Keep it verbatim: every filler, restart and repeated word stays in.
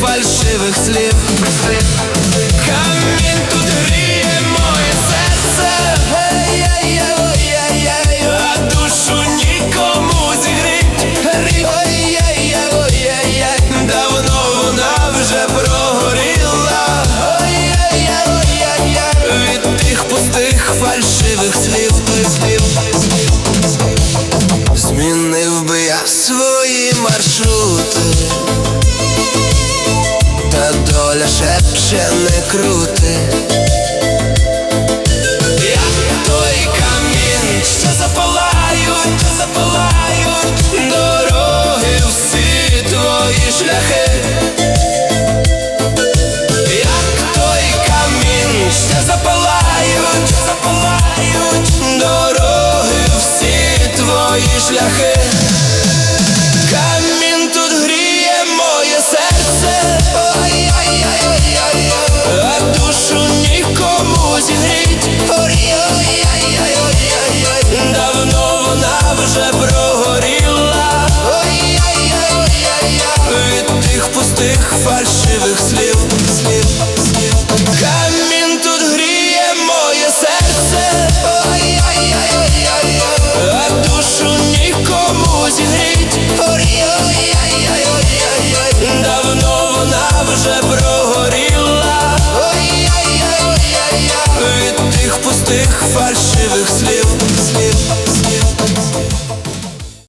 фальшивих слів. Камінь тут гріє моє серце, а душу нікому зігріть. Давно вона вже прогоріла від тих пустих фальшивих слів. Змінив би я свої маршрути, та доля шепче не крути. Я той камінь, що запалають, запалають дороги, всі твої шляхи.